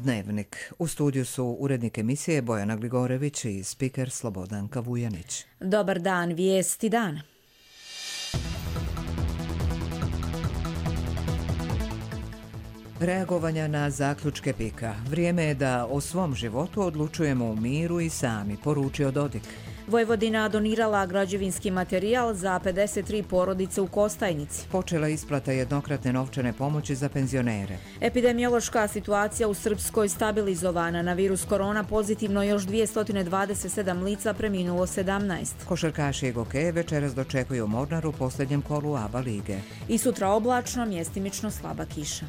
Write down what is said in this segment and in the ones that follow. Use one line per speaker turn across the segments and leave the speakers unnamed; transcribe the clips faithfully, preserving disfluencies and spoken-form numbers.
Dnevnik. U studiju su urednik emisije Bojana Gligorević i spiker Slobodanka Vujanić.
Dobar dan, vijesti dana.
Reagovanja na zaključke Pika. Vrijeme je da o svom životu odlučujemo u miru i sami, poručio Dodik.
Vojvodina donirala građevinski materijal za pedeset tri porodice u Kostajnici.
Počela isplata jednokratne novčane pomoći za penzionere.
Epidemiološka situacija u Srpskoj stabilizovana. Na virus korona pozitivno još dvjesto dvadeset sedam lica, preminulo sedamnaest.
Košarkaši Goke večeras dočekuju Mornar u posljednjem kolu A B A lige.
I sutra oblačno, mjestimično slaba kiša.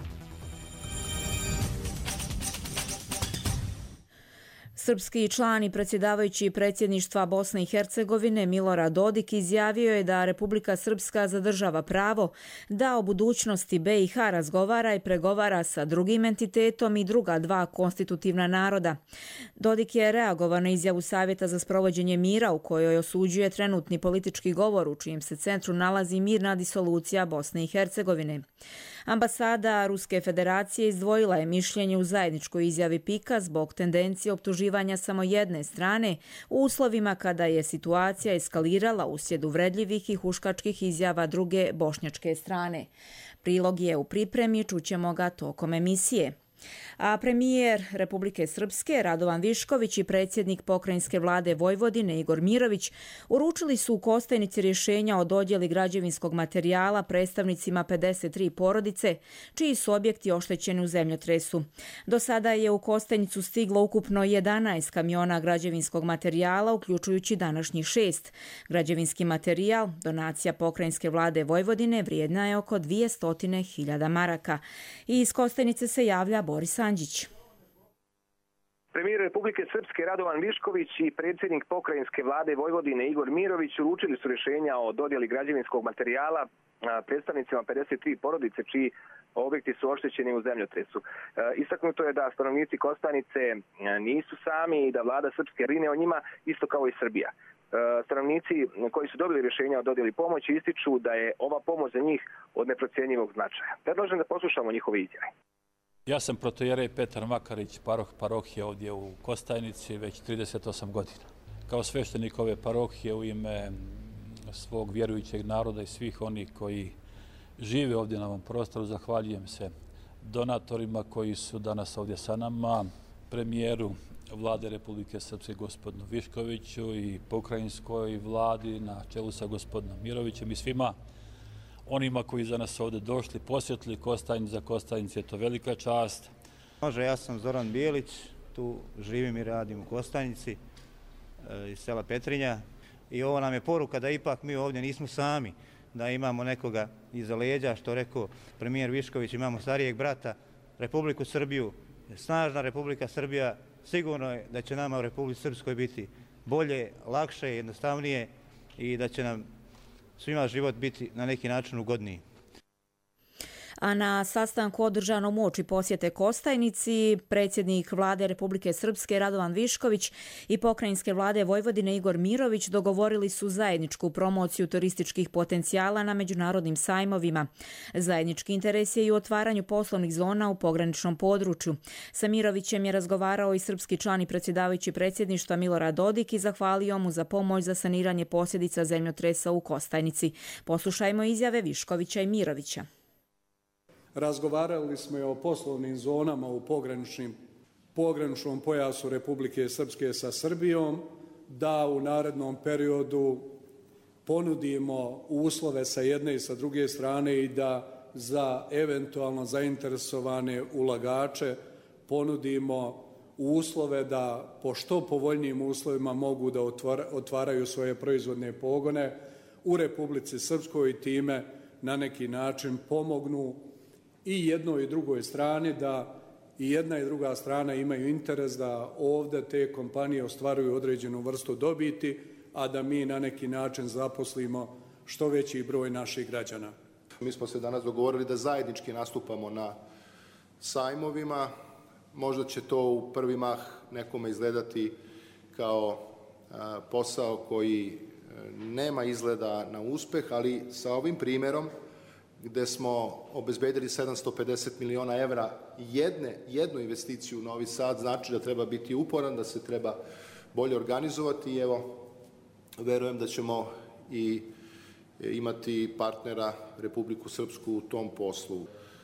Srpski član i predsjedavajući predsjedništva Bosne i Hercegovine Milorad Dodik izjavio je da Republika Srpska zadržava pravo da o budućnosti B i H razgovara i pregovara sa drugim entitetom i druga dva konstitutivna naroda. Dodik je reagovao na izjavu Savjeta za sprovođenje mira u kojoj osuđuje trenutni politički govor u čijem se centru nalazi mirna disolucija Bosne i Hercegovine. Ambasada Ruske federacije izdvojila je mišljenje u zajedničkoj izjavi Pika zbog tendencije optuživanja samo jedne strane u uslovima kada je situacija eskalirala uslijed uvredljivih i huškačkih izjava druge bošnjačke strane. Prilog je u pripremi, čućemo ga tokom emisije. A premijer Republike Srpske Radovan Višković i predsjednik pokrajinske vlade Vojvodine Igor Mirović uručili su u Kostajnici rješenja o dodjeli građevinskog materijala predstavnicima pedeset tri porodice, čiji su objekti oštećeni u zemljotresu. Do sada je u Kostajnicu stiglo ukupno jedanaest kamiona građevinskog materijala, uključujući današnjih šest. Građevinski materijal, donacija pokrajinske vlade Vojvodine, vrijedna je oko dvjesto hiljada maraka. I iz Kostajnice se javlja Boris Anđić.
Premijer Republike Srpske Radovan Višković i predsjednik pokrajinske vlade Vojvodine Igor Mirović uručili su rješenja o dodjeli građevinskog materijala predstavnicima pedeset tri porodice čiji objekti su oštećeni u zemljotresu. Istaknuto je da stanovnici Kostajnice nisu sami i da vlada Srpske brine o njima isto kao i Srbija. Stanovnici koji su dobili rješenja o dodjeli pomoći ističu da je ova pomoć za njih od neprocjenjivog značaja. Predlažem da poslušamo njihove izjave.
Ja sam protojerej Petar Makarić, paroh parohije ovdje u Kostajnici već trideset osam godina. Kao sveštenik ove parohije u ime svog vjerujućeg naroda i svih onih koji žive ovdje na ovom prostoru, zahvaljujem se donatorima koji su danas ovdje sa nama, premijeru vlade Republike Srpske gospodinu Viškoviću i pokrajinskoj vladi na čelu sa gospodinom Mirovićem i svima onima koji za nas ovdje došli, posjetili Kostajnicu. Za Kostajnicu je to velika čast.
Može, ja sam Zoran Bijelić, tu živim i radim u Kostajnici iz sela Petrinja i ovo nam je poruka da ipak mi ovdje nismo sami, da imamo nekoga iza leđa, što rekao premijer Višković, imamo starijeg brata, Republiku Srbiju, snažna Republika Srbija, sigurno je da će nama u Republici Srpskoj biti bolje, lakše, jednostavnije i da će nam svima život biti na neki način ugodniji.
A na sastanku održanom uoči posjete Kostajnici, predsjednik vlade Republike Srpske Radovan Višković i pokrajinske vlade Vojvodine Igor Mirović dogovorili su zajedničku promociju turističkih potencijala na međunarodnim sajmovima. Zajednički interes je i u otvaranju poslovnih zona u pograničnom području. Sa Mirovićem je razgovarao i srpski član i predsjedavajući predsjedništva Milorad Dodik i zahvalio mu za pomoć za saniranje posljedica zemljotresa u Kostajnici. Poslušajmo izjave Viškovića i Mirovića.
Razgovarali smo i o poslovnim zonama u pograničnom pojasu Republike Srpske sa Srbijom, da u narednom periodu ponudimo uslove sa jedne i sa druge strane i da za eventualno zainteresovane ulagače ponudimo uslove da po što povoljnijim uslovima mogu da otvaraju svoje proizvodne pogone u Republici Srpskoj i time na neki način pomognu i jednoj i drugoj strani, da i jedna i druga strana imaju interes da ovdje te kompanije ostvaruju određenu vrstu dobiti, a da mi na neki način zaposlimo što veći broj naših građana.
Mi smo se danas dogovorili da zajednički nastupamo na sajmovima. Možda će to u prvi mah nekome izgledati kao posao koji nema izgleda na uspeh, ali sa ovim primjerom gde smo obezbedili sedamsto pedeset miliona evra jedne, jednu investiciju u Novi Sad, znači da treba biti uporan, da se treba bolje organizovati i evo, verujem da ćemo i imati partnera Republiku Srpsku u tom poslu.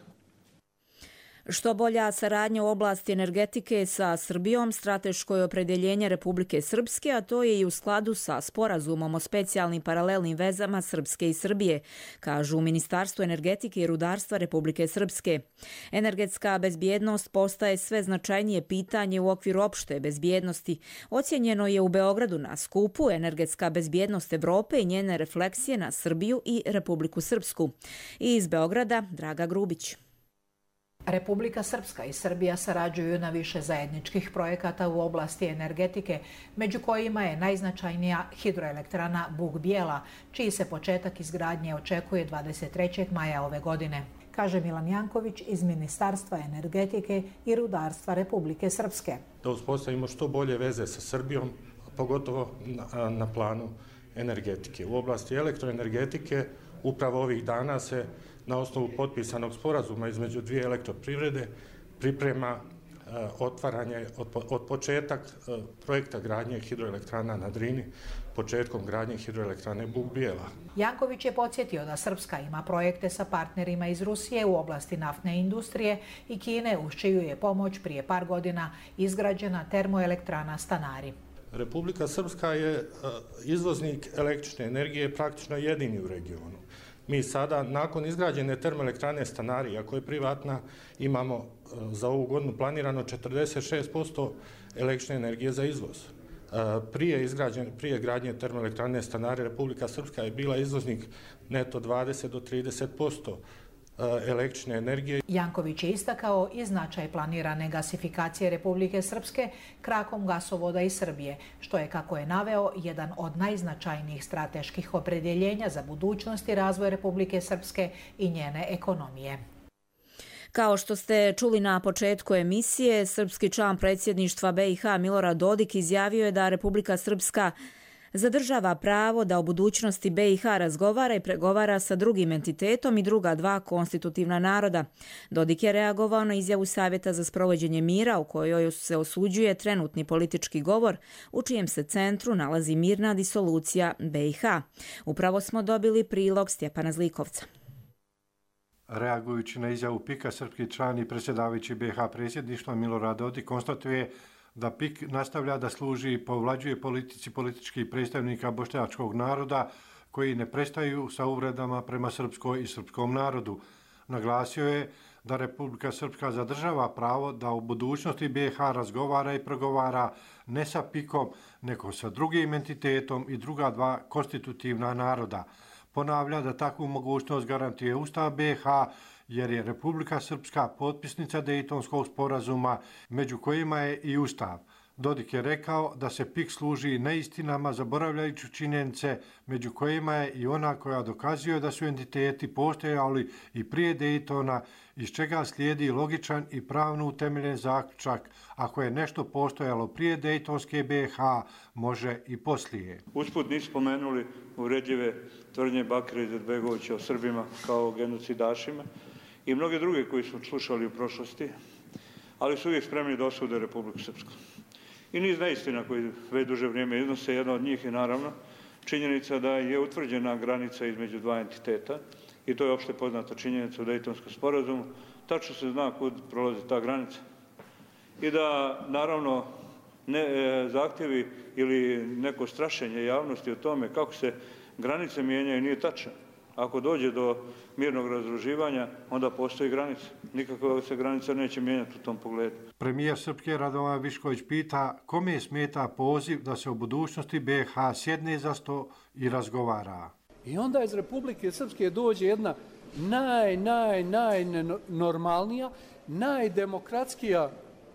Što bolja saradnja u oblasti energetike sa Srbijom, strateško je opredeljenje Republike Srpske, a to je i u skladu sa sporazumom o specijalnim paralelnim vezama Srpske i Srbije, kažu u Ministarstvu energetike i rudarstva Republike Srpske. Energetska bezbjednost postaje sve značajnije pitanje u okviru opšte bezbjednosti. Ocjenjeno je u Beogradu na skupu Energetska bezbjednost Evrope i njene refleksije na Srbiju i Republiku Srpsku. I iz Beograda, Draga Grubić.
Republika Srpska i Srbija sarađuju na više zajedničkih projekata u oblasti energetike, među kojima je najznačajnija hidroelektrana Buk Bijela, čiji se početak izgradnje očekuje dvadeset trećeg maja ove godine, kaže Milan Janković iz Ministarstva energetike i rudarstva Republike Srpske.
Da uspostavimo što bolje veze sa Srbijom, pogotovo na, na planu energetike. U oblasti elektroenergetike upravo ovih dana se na osnovu potpisanog sporazuma između dvije elektroprivrede priprema uh, otvaranje od, od početak uh, projekta gradnje hidroelektrana na Drini, početkom gradnje hidroelektrane Buk Bijela.
Janković je podsjetio da Srpska ima projekte sa partnerima iz Rusije u oblasti naftne industrije i Kine, uz čiju je pomoć prije par godina izgrađena termoelektrana Stanari.
Republika Srpska je uh, izvoznik električne energije praktično jedini u regionu. Mi sada, nakon izgrađene termoelektrane Stanari, iako je privatna, imamo za ovu godinu planirano četrdeset šest posto električne energije za izvoz. Prije, izgrađen, prije gradnje termoelektrane Stanari, Republika Srpska je bila izvoznik neto dvadeset do trideset posto električne energije.
Janković je istakao i značaj planirane gasifikacije Republike Srpske krakom gasovoda iz Srbije, što je, kako je naveo, jedan od najznačajnijih strateških opredjeljenja za budućnost i razvoj Republike Srpske i njene ekonomije.
Kao što ste čuli na početku emisije, srpski član predsjedništva B i H Milorad Dodik izjavio je da Republika Srpska zadržava pravo da o budućnosti B i H razgovara i pregovara sa drugim entitetom i druga dva konstitutivna naroda. Dodik je reagovao na izjavu Savjeta za sprovođenje mira u kojoj se osuđuje trenutni politički govor u čijem se centru nalazi mirna disolucija B i H. Upravo smo dobili prilog Stjepana Zlikovca.
Reagujući na izjavu P I K-a, srpski član i predsjedavajući B i H predsjedništva Milorad Dodik konstatuje da P I K nastavlja da služi i povlađuje politici političkih predstavnika bošnjačkog naroda koji ne prestaju sa uvredama prema srpskoj i srpskom narodu. Naglasio je da Republika Srpska zadržava pravo da u budućnosti B i H razgovara i pregovara ne sa P I K-om, nego sa drugim entitetom i druga dva konstitutivna naroda. Ponavlja da takvu mogućnost garantuje Ustav B i H, jer je Republika Srpska potpisnica Dejtonskog sporazuma, među kojima je i Ustav. Dodik je rekao da se P I K služi neistinama zaboravljajući činjenice, među kojima je i ona koja dokazuje da su entiteti postojali i prije Dejtona, iz čega slijedi logičan i pravno utemeljen zaključak. Ako je nešto postojalo prije Dejtonske B i H, može i poslije.
Usput nisu spomenuli uvredljive tvrdnje Bakira Izetbegovića o Srbima kao genocidašima i mnoge druge koji su slušali u prošlosti, ali su uvijek spremni da osude Republiku Srpsku. I niz neistina koji već duže vrijeme iznose, jedna od njih je naravno činjenica da je utvrđena granica između dva entiteta i to je opšte poznata činjenica u Dejtonskom sporazumu. Tačno se zna kud prolazi ta granica. I da naravno ne, e, zahtjevi ili neko strašenje javnosti o tome kako se granice mijenjaju nije tačno. Ako dođe do mirnog razdruživanja, onda postoji granica. Nikako se granica neće mijenjati u tom pogledu.
Premijer Srpske Radovan Višković pita kome smeta poziv da se u budućnosti B i H sjedne za sto i razgovara.
I onda iz Republike Srpske dođe jedna naj, naj, naj normalnija, najdemokratskija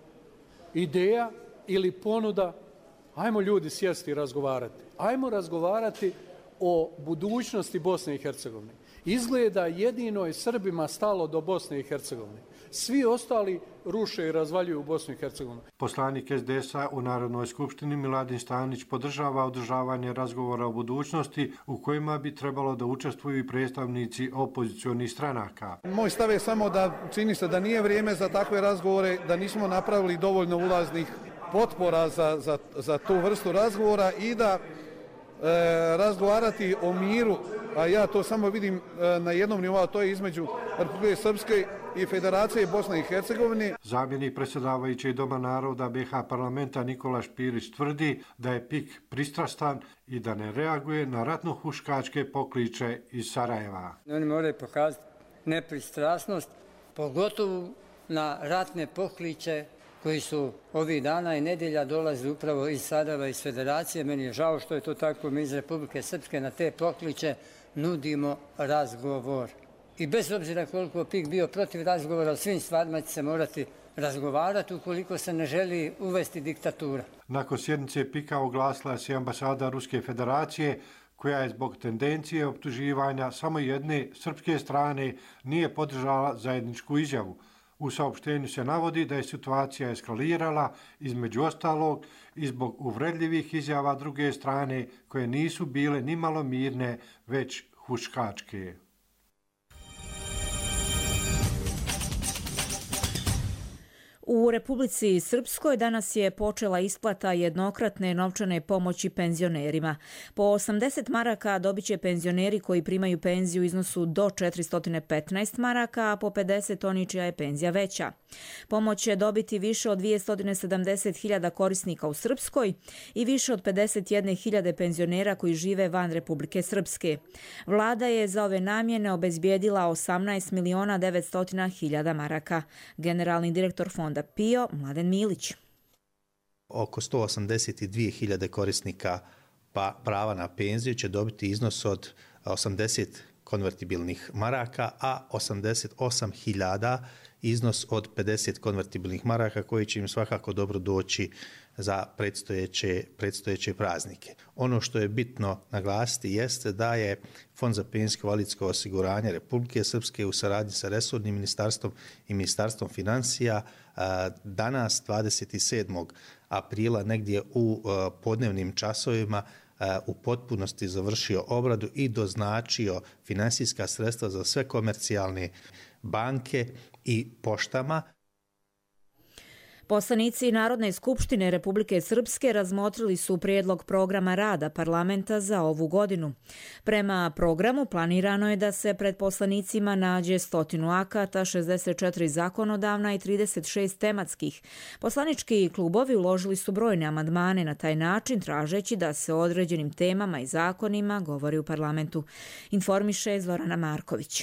ideja ili ponuda. Ajmo ljudi sjesti i razgovarati. Ajmo razgovarati o budućnosti Bosne i Hercegovine. Izgleda jedino je Srbima stalo do Bosne i Hercegovine. svi ostali ruše i razvaljuju Bosnu i Hercegovinu.
Poslanik es de es a u Narodnoj skupštini Miladin Stanić podržava održavanje razgovora o budućnosti u kojima bi trebalo da učestvuju i predstavnici opozicionih stranaka.
Moj stav je samo da čini se da nije vrijeme za takve razgovore, da nismo napravili dovoljno ulaznih potpora za, za, za tu vrstu razgovora i da e, razgovarati o miru, a ja to samo vidim e, na jednom nivou, to je između Republike Srpske i Federacije Bosne i Hercegovine.
Zamjenik predsjedavajućeg Doma naroda be ha parlamenta Nikola Špirić tvrdi da je P I K pristrastan i da ne reaguje na ratno-huškačke pokliče iz Sarajeva.
Oni moraju pokazati nepristrasnost, pogotovo na ratne pokliče koji su ovih dana i nedjelja dolaze upravo iz Sarajeva, iz Federacije. Meni je žao što je to tako, mi iz Republike Srpske na te pokliče nudimo razgovor. I bez obzira koliko P I K bio protiv razgovora, o svim stvarima će se morati razgovarati ukoliko se ne želi uvesti diktatura.
Nakon sjednice P I K-a oglasila se ambasada Ruske federacije, koja je zbog tendencije optuživanja samo jedne srpske strane nije podržala zajedničku izjavu. U saopštenju se navodi da je situacija eskalirala, između ostalog, i zbog uvredljivih izjava druge strane, koje nisu bile ni malo mirne, već huškačke.
U Republici Srpskoj danas je počela isplata jednokratne novčane pomoći penzionerima. Po osamdeset maraka dobit će penzioneri koji primaju penziju u iznosu do četiristo petnaest maraka, a po pedeset oni čija je penzija veća. Pomoć će dobiti više od dvjesto sedamdeset hiljada korisnika u Srpskoj i više od pedeset jedne hiljade penzionera koji žive van Republike Srpske. Vlada je za ove namjene obezbijedila osamnaest miliona devetsto hiljada maraka. Generalni direktor fonda P I O, Mladen Milić.
Oko sto osamdeset dvije hiljade korisnika pa prava na penziju će dobiti iznos od osamdeset konvertibilnih maraka, a osamdeset osam hiljada iznos od pedeset konvertibilnih maraka koji će im svakako dobro doći za predstojeće, predstojeće praznike. Ono što je bitno naglasiti jeste da je Fond za penzijsko invalidsko osiguranje Republike Srpske u saradnji sa resornim ministarstvom i ministarstvom financija danas dvadeset sedmog aprila negdje u podnevnim časovima u potpunosti završio obradu i doznačio finansijska sredstva za sve komercijalne banke i poštama.
Poslanici Narodne skupštine Republike Srpske razmotrili su prijedlog programa rada parlamenta za ovu godinu. Prema programu planirano je da se pred poslanicima nađe stotinu akata, šezdeset četiri zakonodavna i trideset šest tematskih. Poslanički klubovi uložili su brojne amandmane na taj način, tražeći da se o određenim temama i zakonima govori u parlamentu. Informiše Zorana Marković.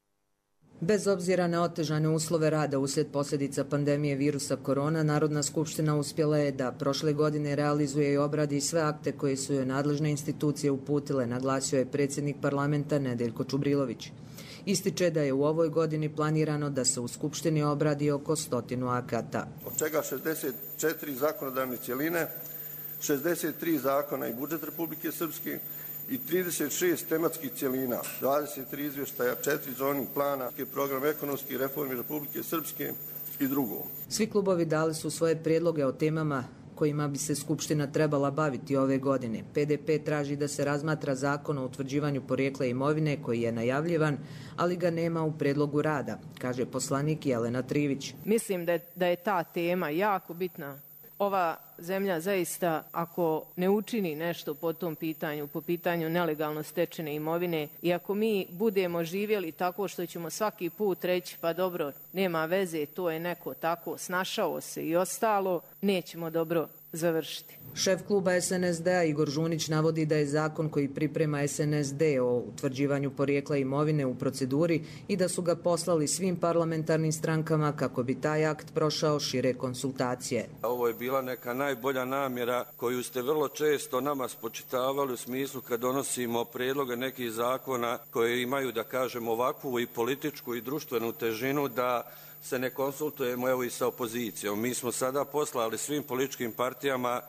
Bez obzira na otežane uslove rada uslijed posljedica pandemije virusa korona, Narodna skupština uspjela je da prošle godine realizuje i obradi sve akte koje su joj nadležne institucije uputile, naglasio je predsjednik parlamenta Nedeljko Čubrilović. Ističe da je u ovoj godini planirano da se u Skupštini obradi oko stotinu akata.
Od čega šezdeset četiri zakonodavne cjeline, šezdeset tri zakona i budžet Republike Srpske i trideset šest tematskih cjelina, dvadeset tri izvještaja, četiri zoni plana, program ekonomskih reformi Republike Srpske i drugo.
Svi klubovi dali su svoje prijedloge o temama kojima bi se Skupština trebala baviti ove godine. P D P traži da se razmatra zakon o utvrđivanju porijekla imovine koji je najavljivan, ali ga nema u predlogu rada, kaže poslanik Jelena Trivić.
Mislim da je, da je ta tema jako bitna. Ova zemlja zaista, ako ne učini nešto po tom pitanju, po pitanju nelegalno stečene imovine, i ako mi budemo živjeli tako što ćemo svaki put reći pa dobro, nema veze, to je neko tako snašao se i ostalo, nećemo dobro završiti.
Šef kluba es en es de-a Igor Žunić navodi da je zakon koji priprema es en es de o utvrđivanju porijekla imovine u proceduri i da su ga poslali svim parlamentarnim strankama kako bi taj akt prošao šire konsultacije.
Ovo je bila neka najbolja namjera koju ste vrlo često nama spočitavali u smislu kad donosimo prijedloge nekih zakona koji imaju, da kažemo, ovakvu i političku i društvenu težinu da se ne konsultujemo evo i sa opozicijom. Mi smo sada poslali svim političkim partijama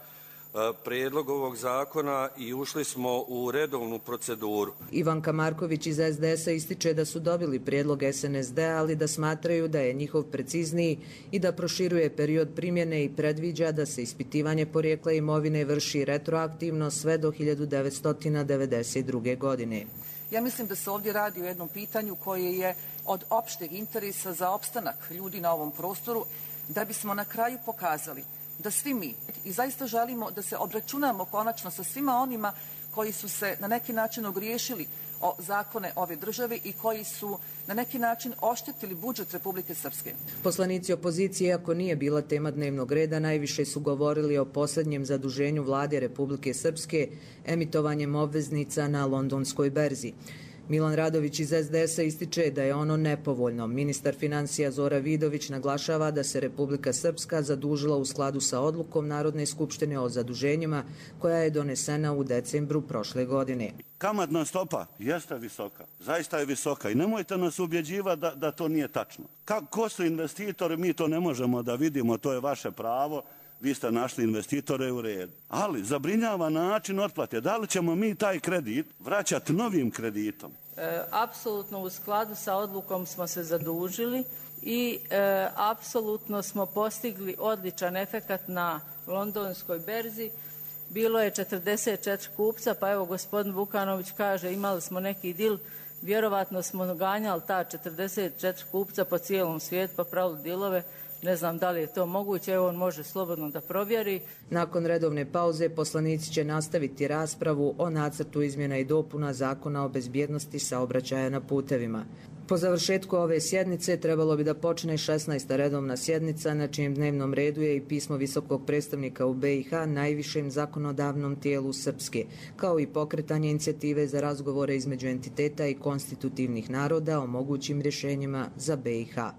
prijedlog ovog zakona i ušli smo u redovnu proceduru.
Ivanka Marković iz es de esa ističe da su dobili prijedlog es en es de, ali da smatraju da je njihov precizniji i da proširuje period primjene i predviđa da se ispitivanje porijekla imovine vrši retroaktivno sve do hiljadu devetsto devedeset druge. godine.
Ja mislim da se ovdje radi o jednom pitanju koje je od opšteg interesa za opstanak ljudi na ovom prostoru, da bismo na kraju pokazali da svi mi i zaista želimo da se obračunamo konačno sa svima onima koji su se na neki način ogriješili o zakone ove države i koji su na neki način oštetili budžet Republike Srpske.
Poslanici opozicije, iako nije bila tema dnevnog reda, najviše su govorili o posljednjem zaduženju vlade Republike Srpske emitovanjem obveznica na londonskoj berzi. Milan Radović iz es de esa ističe da je ono nepovoljno. Ministar financija Zora Vidović naglašava da se Republika Srpska zadužila u skladu sa odlukom Narodne skupštine o zaduženjima koja je donesena u decembru prošle godine.
Kamatna stopa jeste visoka, zaista je visoka i nemojte nas ubjeđivati da, da to nije tačno. Ka, ko su investitori, mi to ne možemo da vidimo, to je vaše pravo. Vi ste našli investitore u redu. Ali zabrinjava način otplate. Da li ćemo mi taj kredit vraćati novim kreditom?
E, apsolutno u skladu sa odlukom smo se zadužili i e, apsolutno smo postigli odličan efekat na londonskoj berzi. Bilo je četrdeset četiri kupca, pa evo gospodin Vukanović kaže imali smo neki dil, vjerovatno smo ganjali ta četrdeset četiri kupca po cijelom svijetu pa pravili dilove. Ne znam da li je to moguće, evo on može slobodno da provjeri.
Nakon redovne pauze poslanici će nastaviti raspravu o nacrtu izmjena i dopuna Zakona o bezbjednosti saobraćaja na putevima. Po završetku ove sjednice trebalo bi da počne šesnaesta redovna sjednica na čijem dnevnom redu je i pismo visokog predstavnika u be i ha najvišem zakonodavnom tijelu Srpske, kao i pokretanje inicijative za razgovore između entiteta i konstitutivnih naroda o mogućim rješenjima za be i ha.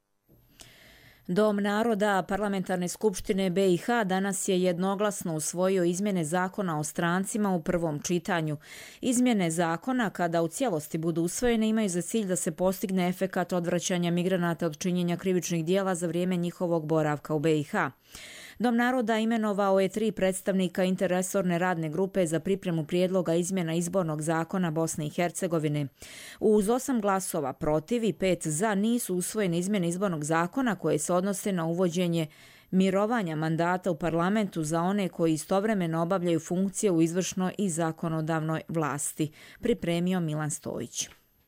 Dom naroda Parlamentarne skupštine be i ha danas je jednoglasno usvojio izmjene zakona o strancima u prvom čitanju. Izmjene zakona, kada u cijelosti budu usvojene, imaju za cilj da se postigne efekat odvraćanja migranata od činjenja krivičnih dijela za vrijeme njihovog boravka u be i ha. Dom naroda imenovao je tri predstavnika interresorne radne grupe za pripremu prijedloga izmjena izbornog zakona Bosne i Hercegovine. Uz osam glasova protiv i pet za nisu usvojene izmjene izbornog zakona koje se odnose na uvođenje mirovanja mandata u parlamentu za one koji istovremeno obavljaju funkcije u izvršnoj i zakonodavnoj vlasti, pripremio Milan Stojić.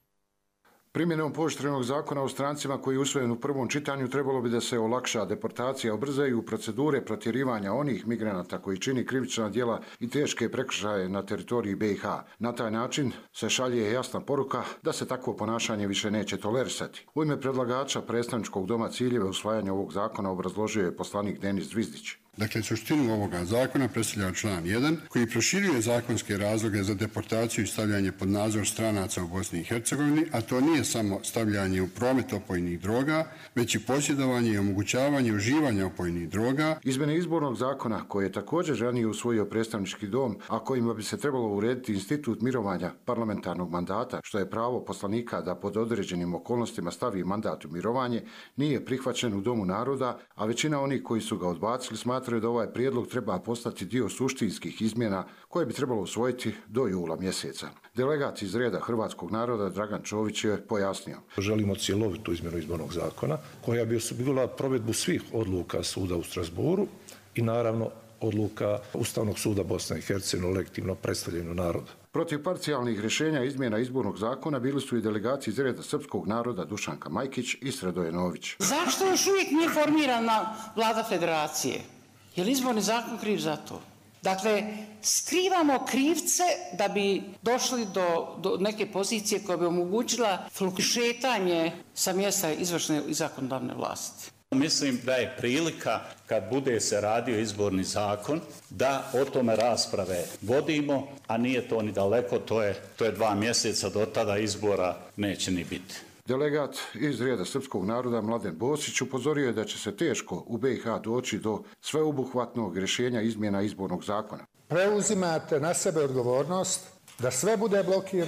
Primjenom pooštrenog zakona o strancima koji je usvojen u prvom čitanju trebalo bi da se olakša deportacija, ubrzaju procedure protjerivanja onih migranata koji čini krivična djela i teške prekršaje na teritoriji be i ha. Na taj način se šalje jasna poruka da se takvo ponašanje više neće tolerisati. U ime predlagača predstavničkog doma ciljeve usvajanja ovog zakona obrazložio je poslanik Denis Zvizdić.
Dakle, suštinu ovoga zakona predstavlja član jedan koji proširuje zakonske razloge za deportaciju i stavljanje pod nadzor stranaca u Bosni i Hercegovini, a to nije samo stavljanje u promet opojnih droga, već i posjedovanje i omogućavanje uživanja opojnih droga.
Izmjene izbornog zakona koje je također ranije usvojio predstavnički dom, a kojima bi se trebalo urediti institut mirovanja parlamentarnog mandata, što je pravo poslanika da pod određenim okolnostima stavi mandat u mirovanje, nije prihvaćen u Domu naroda, a većina onih koji su ga odbacili smatra da ovaj prijedlog treba postati dio suštinskih izmjena koje bi trebalo usvojiti do jula mjeseca. Delegat iz reda hrvatskog naroda Dragan Čović je pojasnio.
Želimo cjelovitu izmjenu izbornog zakona koja bi osigurala provedbu svih odluka suda u Strasbourgu i naravno odluka Ustavnog suda Bosne i Hercegovine legitimno predstavljanju naroda.
Protiv parcijalnih rješenja izmjena izbornog zakona bili su i delegaci iz reda srpskog naroda Dušanka Majkić i Sredoje Nović.
Zašto još uvijek nije formirana vlada federacije? Je li izborni zakon kriv za to? Dakle, skrivamo krivce da bi došli do, do neke pozicije koja bi omogućila šetanje sa mjesta izvršne i zakonodavne vlasti.
Mislim da je prilika kad bude se radio izborni zakon da o tome rasprave vodimo, a nije to ni daleko, to je, to je dva mjeseca do tada izbora neće ni biti.
Delegat iz reda srpskog naroda Mladen Bosić upozorio je da će se teško u be i ha doći do sveobuhvatnog rješenja izmjena izbornog zakona.
Preuzimate na sebe odgovornost da sve bude blokirano,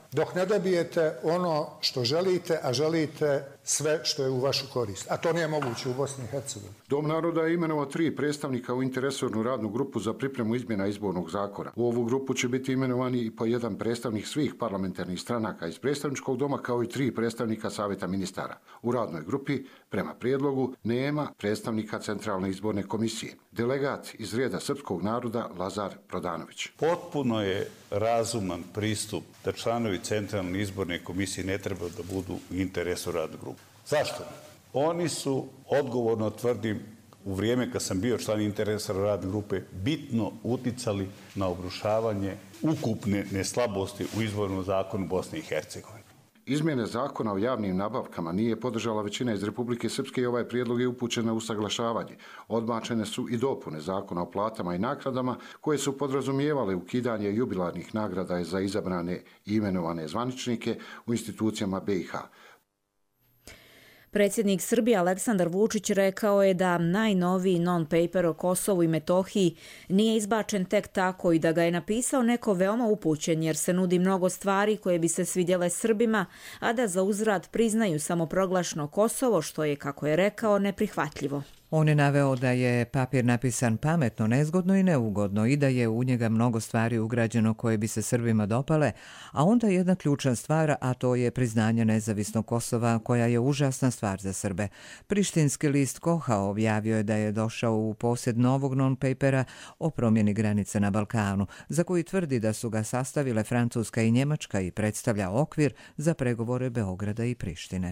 dok ne dobijete ono što želite, a želite sve što je u vašu korist. A to nije moguće u Bosni i Hercegovini.
Dom naroda je imenovao tri predstavnika u interresornu radnu grupu za pripremu izmjena izbornog zakona. U ovu grupu će biti imenovani i po jedan predstavnik svih parlamentarnih stranaka iz predstavničkog doma, kao i tri predstavnika Savjeta ministara. U radnoj grupi, prema prijedlogu, nema predstavnika Centralne izborne komisije. Delegat iz reda srpskog naroda Lazar Prodanović.
Potpuno je razuman pristup da članovi Centralne izborne komisije ne treba da budu u interesu radne grupe. Zašto? Oni su, odgovorno tvrdim, u vrijeme kad sam bio član interesa radne grupe, bitno uticali na obrušavanje ukupne neslabosti u izbornom zakonu Bosne i Hercegovine.
Izmjene zakona o javnim nabavkama nije podržala većina iz Republike Srpske i ovaj prijedlog je upućen na usaglašavanje. Odbačene su i dopune zakona o platama i naknadama koje su podrazumijevale ukidanje jubilarnih nagrada za izabrane i imenovane zvaničnike u institucijama B i H.
Predsjednik Srbije Aleksandar Vučić rekao je da najnoviji non-paper o Kosovu i Metohiji nije izbačen tek tako i da ga je napisao neko veoma upućen jer se nudi mnogo stvari koje bi se svidjele Srbima, a da za uzvrat priznaju samoproglašeno Kosovo, što je, kako je rekao, neprihvatljivo.
On je naveo da je papir napisan pametno, nezgodno i neugodno i da je u njega mnogo stvari ugrađeno koje bi se Srbima dopale, a onda jedna ključna stvar, a to je priznanje nezavisnog Kosova, koja je užasna stvar za Srbe. Prištinski list Koha objavio je da je došao u posjed novog non-papera o promjeni granice na Balkanu, za koji tvrdi da su ga sastavile Francuska i Njemačka i predstavlja okvir za pregovore Beograda i Prištine.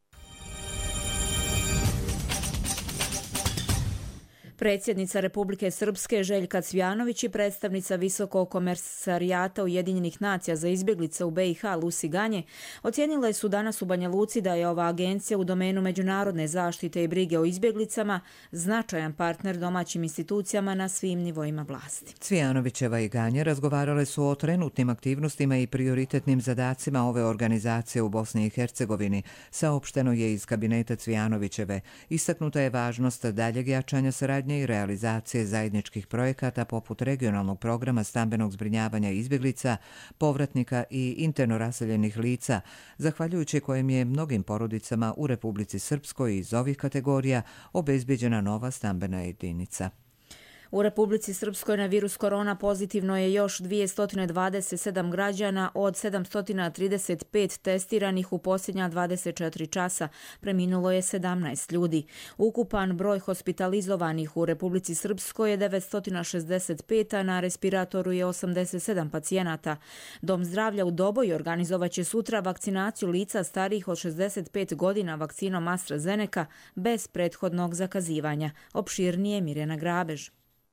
Predsjednica Republike Srpske Željka Cvjanović i predstavnica Visokog komesarijata Ujedinjenih nacija za izbjeglice u B i H Lucy Ganje ocijenile su danas u Banja Luci da je ova agencija u domenu međunarodne zaštite i brige o izbjeglicama značajan partner domaćim institucijama na svim nivoima vlasti.
Cvjanovićeva i Ganje razgovarale su o trenutnim aktivnostima i prioritetnim zadacima ove organizacije u Bosni i Hercegovini, saopšteno je iz kabineta Cvjanovićeve. Istaknuta je važnost daljeg jačanja saradnje i realizacije zajedničkih projekata poput regionalnog programa stambenog zbrinjavanja izbjeglica, povratnika i interno raseljenih lica, zahvaljujući kojem je mnogim porodicama u Republici Srpskoj iz ovih kategorija obezbijeđena nova stambena jedinica.
U Republici Srpskoj na virus korona pozitivno je još dvjesto dvadeset sedam građana od sedamsto trideset pet testiranih u posljednja dvadeset četiri časa. Preminulo je sedamnaest ljudi. Ukupan broj hospitalizovanih u Republici Srpskoj je devetsto šezdeset pet, a na respiratoru je osamdeset sedam pacijenata. Dom zdravlja u Doboju organizovaće sutra vakcinaciju lica starijih od šezdeset pet godina vakcinom AstraZeneca bez prethodnog zakazivanja. Opširnije Mirjana Grabež.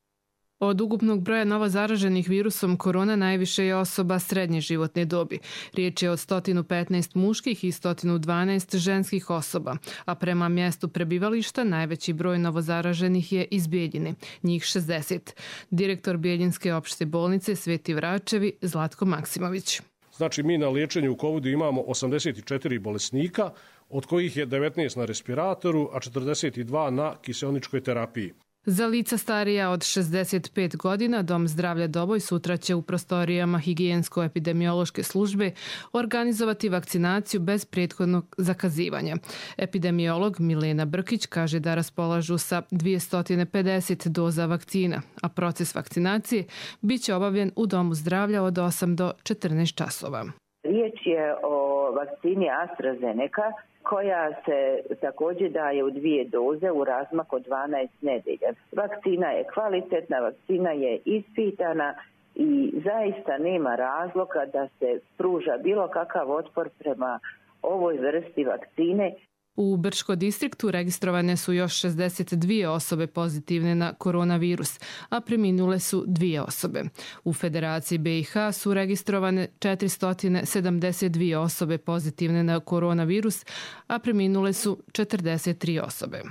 Od ukupnog broja novo zaraženih virusom korona najviše je osoba srednje životne dobi. Riječ je od sto petnaest muških i sto dvanaest ženskih osoba, a prema mjestu prebivališta najveći broj novo zaraženih je iz Bijeljine, njih šezdeset. Direktor Bijeljinske opšte bolnice Sveti Vračevi Zlatko Maksimović.
Znači, mi na liječenju u kovidu imamo osamdeset četiri bolesnika, od kojih je devetnaest na respiratoru, a četrdeset dva na kiseoničkoj terapiji.
Za lica starija od šezdeset pet godina Dom zdravlja Doboj sutra će u prostorijama higijensko-epidemiološke službe organizovati vakcinaciju bez prethodnog zakazivanja. Epidemiolog Milena Brkić kaže da raspolažu sa dvjesto pedeset doza vakcina, a proces vakcinacije bit će obavljen u Domu zdravlja od osam do četrnaest časova.
Riječ je o vakcini AstraZeneca, koja se također daje u dvije doze u razmaku od dvanaest nedelja. Vakcina je kvalitetna, vakcina je ispitana i zaista nema razloga da se pruža bilo kakav otpor prema ovoj vrsti vakcine.
U Brčko distriktu registrovane su još šezdeset dvije osobe pozitivne na koronavirus, a preminule su dvije osobe. U Federaciji B i H su registrovane četiristo sedamdeset dvije osobe pozitivne na koronavirus, a preminule su četrdeset tri osobe.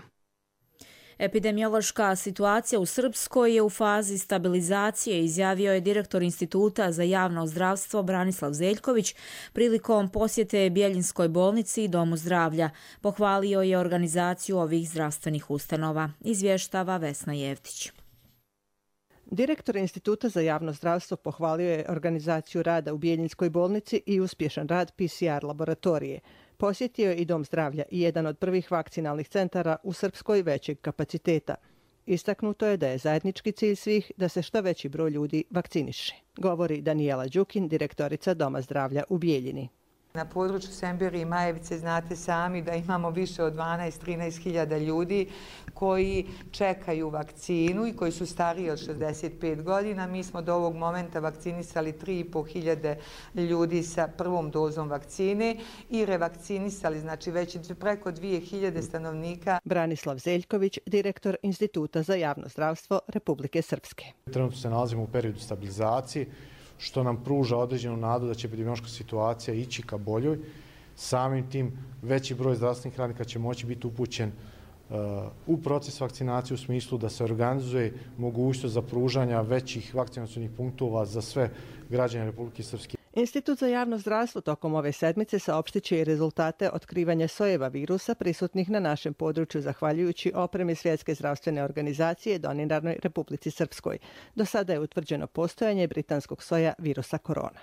Epidemiološka situacija u Srpskoj je u fazi stabilizacije, izjavio je direktor Instituta za javno zdravstvo Branislav Zeljković prilikom posjete Bijeljinskoj bolnici i Domu zdravlja. Pohvalio je organizaciju ovih zdravstvenih ustanova. Izvještava Vesna Jevtić.
Direktor Instituta za javno zdravstvo pohvalio je organizaciju rada u Bjeljinskoj bolnici i uspješan rad P C R laboratorije. Posjetio je i Dom zdravlja i jedan od prvih vakcinalnih centara u Srpskoj većeg kapaciteta. Istaknuto je da je zajednički cilj svih da se što veći broj ljudi vakciniše, govori Danijela Đukin, direktorica Doma zdravlja u Bijeljini.
Na području Semberije i Majevice znate sami da imamo više od dvanaest do trinaest hiljada ljudi koji čekaju vakcinu i koji su stariji od šezdeset pet godina. Mi smo do ovog momenta vakcinisali tri i po hiljade ljudi sa prvom dozom vakcine i revakcinisali, znači već preko dvije hiljade stanovnika.
Branislav Zeljković, direktor Instituta za javno zdravstvo Republike Srpske.
Trenutno se nalazimo u periodu stabilizacije, što nam pruža određenu nadu da će epidemiološka situacija ići ka boljoj. Samim tim veći broj zdravstvenih radnika će moći biti upućen uh, u proces vakcinacije u smislu da se organizuje mogućnost za pružanja većih vakcinacionih punktova za sve građane Republike Srpske.
Institut za javno zdravstvo tokom ove sedmice saopštit će i rezultate otkrivanja sojeva virusa prisutnih na našem području zahvaljujući opremi Svjetske zdravstvene organizacije doniranoj Republici Srpskoj. Do sada je utvrđeno postojanje britanskog soja virusa korona.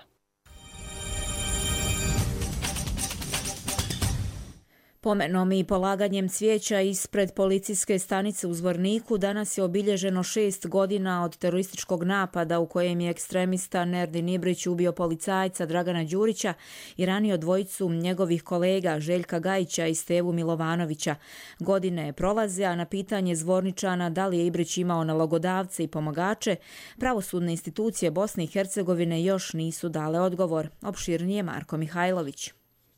Pomenom i polaganjem cvijeća ispred policijske stanice u Zvorniku danas je obilježeno šest godina od terorističkog napada u kojem je ekstremista Nerdin Ibrić ubio policajca Dragana Đurića i ranio dvojicu njegovih kolega Željka Gajića i Stevu Milovanovića. Godine prolaze, a na pitanje Zvorničana da li je Ibrić imao nalogodavce i pomagače, pravosudne institucije Bosne i Hercegovine još nisu dale odgovor. Opširnije Marko Mihajlović.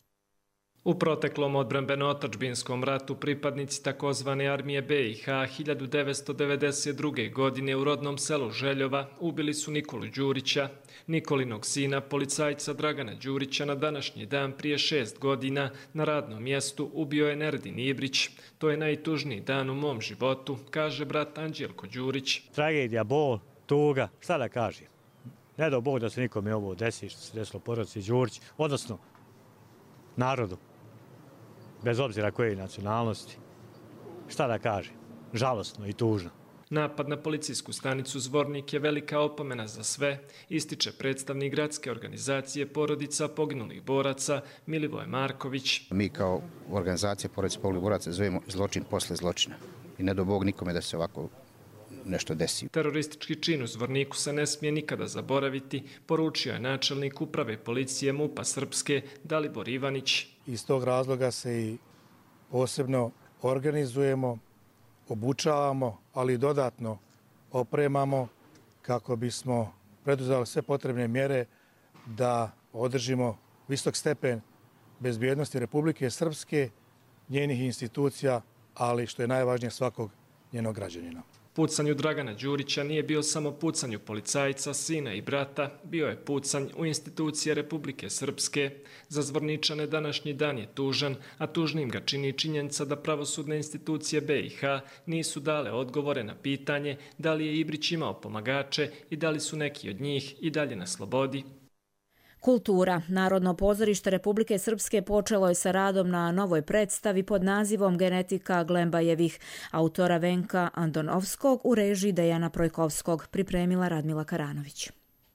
U proteklom odbrambeno-otadžbinskom ratu pripadnici takozvane armije B i H hiljadu devetsto devedeset druge. godine u rodnom selu Željova ubili su Nikolu Đurića, Nikolinog sina, policajca Dragana Đurića. Na današnji dan prije šest godina na radnom mjestu ubio je Nerdin Ibrić. To je najtužniji dan u mom životu, kaže brat Anđelko Đurić.
Tragedija, bol, tuga, šta da kažem? Ne do Bog da se nikome ovo desi što se desilo porodici Đurić, odnosno narodu. Bez obzira koje nacionalnosti. Šta da kažem? Žalosno i tužno.
Napad na policijsku stanicu Zvornik je velika opomena za sve, ističe predstavnik gradske organizacije porodica poginulih boraca Milivoje Marković.
Mi kao organizacija porodica poginulih boraca zovemo zločin posle zločina. I ne do Bog nikome da se ovako nešto desi.
Teroristički čin u Zvorniku se ne smije nikada zaboraviti, poručio je načelnik uprave policije MUP-a Srpske Dalibor Ivanić.
Iz tog razloga se i posebno organizujemo, obučavamo, ali i dodatno opremamo kako bismo preduzeli sve potrebne mjere da održimo visok stepen bezbjednosti Republike Srpske, njenih institucija, ali što je najvažnije svakog njenog građanina.
Pucanj u Dragana Đurića nije bio samo pucanj u policajca, sina i brata, bio je pucanj u institucije Republike Srpske. Za Zvorničane današnji dan je tužan, a tužnim ga čini činjenica da pravosudne institucije B i H nisu dale odgovore na pitanje da li je Ibrić imao pomagače i da li su neki od njih i dalje na slobodi.
Kultura. Narodno pozorište Republike Srpske počelo je sa radom na novoj predstavi pod nazivom Genetika Glembajevih, autora Venka Andonovskog u režiji Dejana Projkovskog, pripremila Radmila Karanović.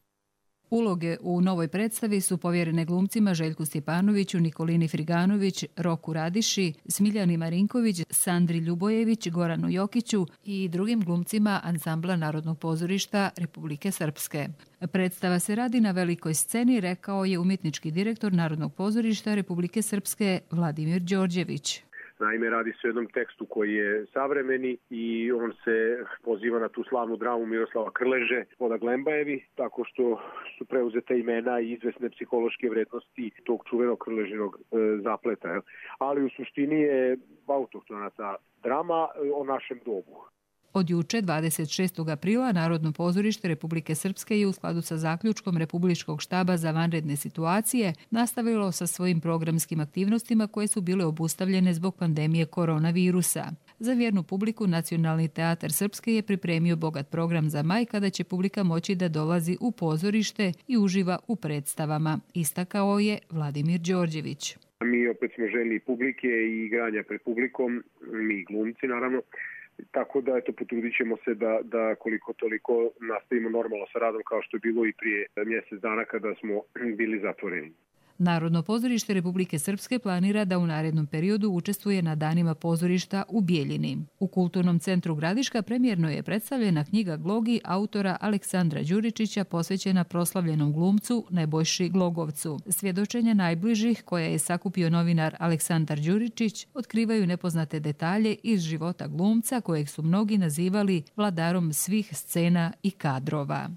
Uloge u novoj predstavi su povjerene glumcima Željku Stjepanoviću, Nikolini Friganović, Roku Radiši, Smiljani Marinković, Sandri Ljubojević, Goranu Jokiću i drugim glumcima ansambla Narodnog pozorišta Republike Srpske. Predstava se radi na velikoj sceni, rekao je umjetnički direktor Narodnog pozorišta Republike Srpske Vladimir Đorđević.
Naime, radi se o jednom tekstu koji je savremeni i on se poziva na tu slavnu dramu Miroslava Krleže, Gospoda Glembajevi, tako što su preuzete imena i izvesne psihološke vrednosti tog čuvenog Krležinog e, zapleta. Je. Ali u suštini je autohtona ta drama o našem dobu.
Od juče, dvadeset šestog aprila, Narodno pozorište Republike Srpske je u skladu sa zaključkom Republičkog štaba za vanredne situacije nastavilo sa svojim programskim aktivnostima koje su bile obustavljene zbog pandemije koronavirusa. Za vjernu publiku Nacionalni teatar Srpske je pripremio bogat program za maj kada će publika moći da dolazi u pozorište i uživa u predstavama, istakao je Vladimir Đorđević.
Mi opet smo željni publike i igranja pred publikom, mi glumci naravno. Tako da, eto, potrudit ćemo se da, da koliko toliko nastavimo normalno sa radom kao što je bilo i prije mjesec dana kada smo bili zatvoreni.
Narodno pozorište Republike Srpske planira da u narednom periodu učestvuje na danima pozorišta u Bijeljini. U Kulturnom centru Gradiška premijerno je predstavljena knjiga Glogi autora Aleksandra Đuričića posvećena proslavljenom glumcu Nebojši Glogovcu. Svjedočenja najbližih koje je sakupio novinar Aleksandar Đuričić otkrivaju nepoznate detalje iz života glumca kojeg su mnogi nazivali vladarom svih scena i kadrova.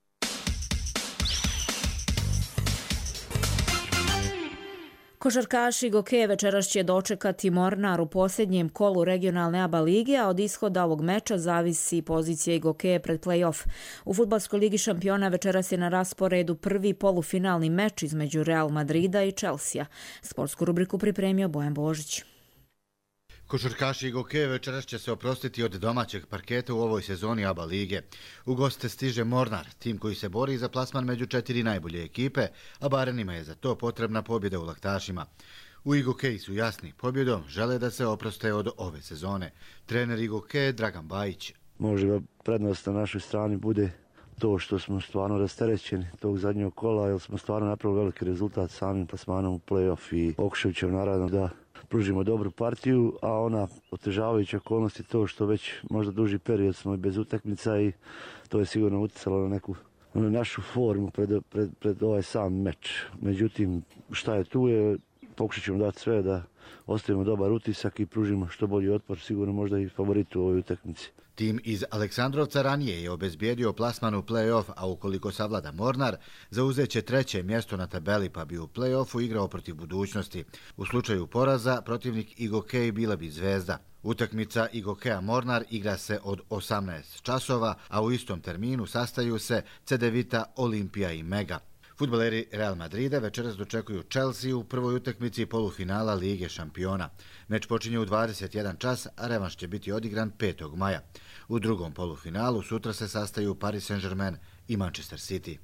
Košarkaši Gokeje večeras će dočekati Mornar u posljednjem kolu regionalne A B A lige, a od ishoda ovog meča zavisi pozicija Gokeje pred play-off. U Fudbalskoj ligi šampiona večeras je na rasporedu prvi polufinalni meč između Real Madrida i Chelsea. Sportsku rubriku pripremio Bojan Božić.
Košarkaši Gokeje večeras će se oprostiti od domaćeg parketa u ovoj sezoni A B A lige. U goste stiže Mornar, tim koji se bori za plasman među četiri najbolje ekipe, a Baranima je za to potrebna pobjeda u Laktašima. U Igokeji su jasni, pobjedom žele da se oproste od ove sezone. Trener Igokeje Dragan Bajić.
Možda prednost na našoj strani bude to što smo stvarno rasterećeni tog zadnjeg kola, jer smo stvarno napravili veliki rezultat samim plasmanom u play-off i pokušat ćemo naravno da pružimo dobru partiju, a ona otežavajuća okolnost je to što već možda duži period smo i bez utakmica i to je sigurno utjecalo na neku na našu formu pred, pred, pred ovaj sam meč. Međutim, šta je tu je, pokušat ćemo dati sve da ostavimo dobar utisak i pružimo što bolji otpor, sigurno možda i favoritu u ovoj utakmici.
Tim iz Aleksandrovca ranije je obezbijedio plasman u play-off, a ukoliko savlada Mornar, zauzeće treće mjesto na tabeli pa bi u play-offu igrao protiv Budućnosti. U slučaju poraza, protivnik Igokej bila bi Zvezda. Utakmica Igokeja Mornar igra se od osamnaest časova, a u istom terminu sastaju se Cedevita, Olimpija i Mega. Fudbaleri Real Madrida večeras dočekuju Chelsea u prvoj utakmici polufinala Lige šampiona. Meč počinje u dvadeset jedan čas, a revanš će biti odigran petog maja. U drugom polufinalu sutra se sastaju Paris Saint-Germain i Manchester City.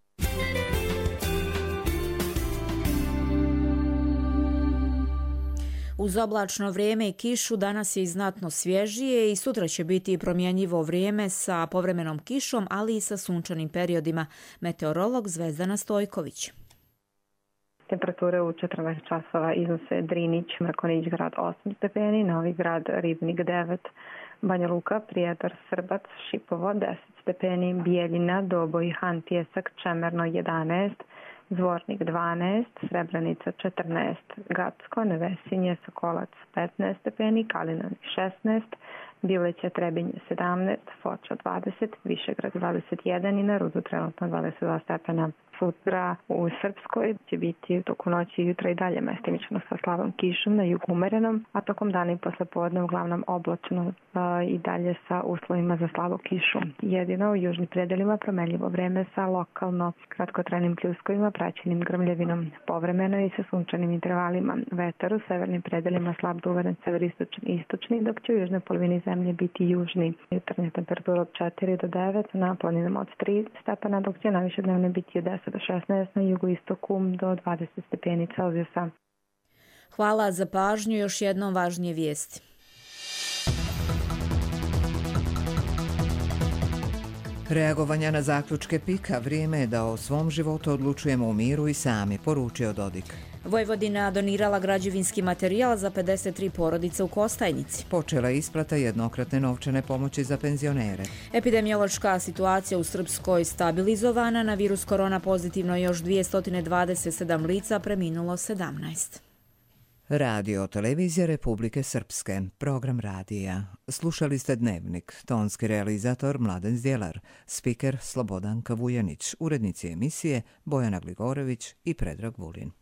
Uz oblačno vrijeme i kišu danas je znatno svježije i sutra će biti promjenjivo vrijeme sa povremenom kišom, ali i sa sunčanim periodima. Meteorolog Zvezdana Stojković.
Temperature u četrnaest časova iznose Drinić, Mrkonić grad osam stepeni, Novi grad Ribnik devet, Banja Luka, Prijedor, Srbac, Šipovo deset stepeni, Bijeljina, Doboj, Han Tijesak, Čemerno jedanaest, Zvornik dvanaest, Srebrenica četrnaest, Gacko, Nevesinje, Sokolac petnaest stepeni, Kalinan šesnaest, Bileća, Trebinje sedamnaest, Foča dvadeset, Višegrad dvadeset jedan i na Rudu trenutno dvadeset dva stepena. Sutra u Srpskoj će biti toku noći i jutra i dalje mestimično sa slabom kišom, na jugu umerenom, a tokom dana i poslepodne uglavnom oblačno a, i dalje sa uslovima za slabu kišu. Jedino u južnim predelima promenljivo vreme sa lokalno kratkotrajnim pljuskovima praćenim grmljavinom, povremeno i sa sunčanim intervalima. Vetar u severnim predelima slab do uveren severistočni i istočni, dok će u južnoj polovini zemlje biti južni. Jutarnja temperatura od četiri do devet, na planinama od tri stepena, dok će najviše dnevne biti od deset do šesnaest, na jugoistoku do dvadeset stepeni Celzijusa.
Hvala za pažnju, još jednom važnije vijesti.
Reagovanja na zaključke Pika vrijeme je da o svom životu odlučujemo u miru i sami, poručio Dodik.
Vojvodina donirala građevinski materijal za pedeset tri porodice u Kostajnici.
Počela je isplata jednokratne novčane pomoći za penzionere.
Epidemiološka situacija u Srpskoj stabilizovana, na virus korona pozitivno još dvjesto dvadeset sedam lica, preminulo sedamnaest.
Radio televizija Republike Srpske, program radija. Slušali ste Dnevnik, tonski realizator Mladen Zdjelar, spiker Slobodan Kavujanić, urednici emisije Bojana Gligorović i Predrag Vulin.